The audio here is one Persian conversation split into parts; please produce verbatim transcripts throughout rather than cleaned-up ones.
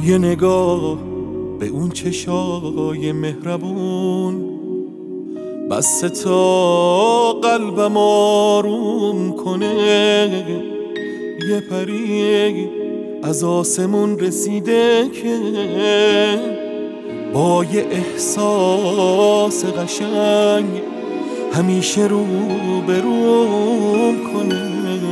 یه نگاه به اون چشای مهربون بسته تا قلبم آروم کنه. یه پری از آسمون رسیده که با یه احساس قشنگ همیشه رو به روم کنه.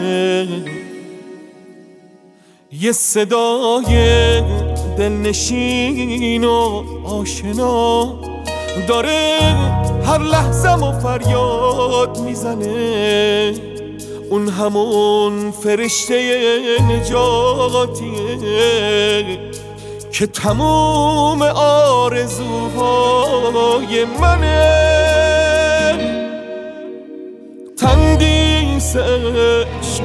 یه صدای دلنشین و آشنا داره هر لحظه‌مو فریاد میزنه. اون همون فرشته نجاتیه که تموم آرزوهای منه. تندیس عشق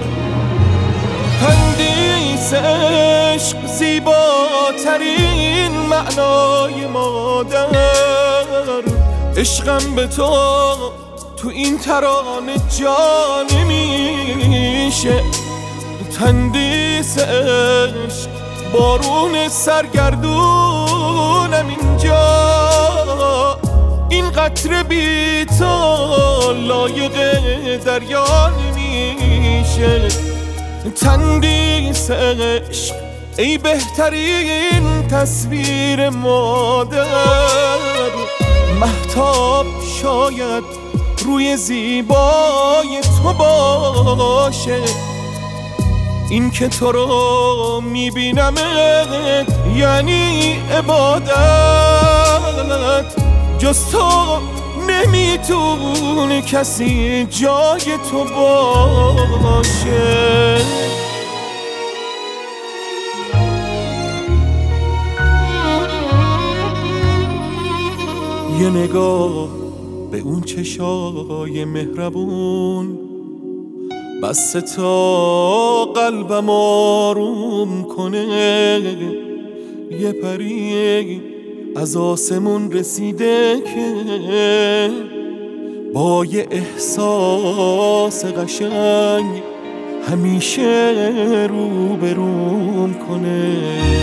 تندیس عشق زیباترین معنای مادر. عشقم به تو تو این ترانه جا نمیشه. تندیس عشق بارون سرگردونم اینجا. این قطره بی تو لایق دریا نمیشه. تندیس عشق ای بهترین تصویر مادر. مهتاب شاید روی زیبای تو باشه. این که تو رو میبینمت یعنی عبادت. جز تو نمیتونه کسی جای تو باشه. یه نگاه به اون چشای مهربون بسته تا قلبم آروم کنه. یه پری از آسمون رسیده که با یه احساس قشنگ همیشه رو به روم کنه.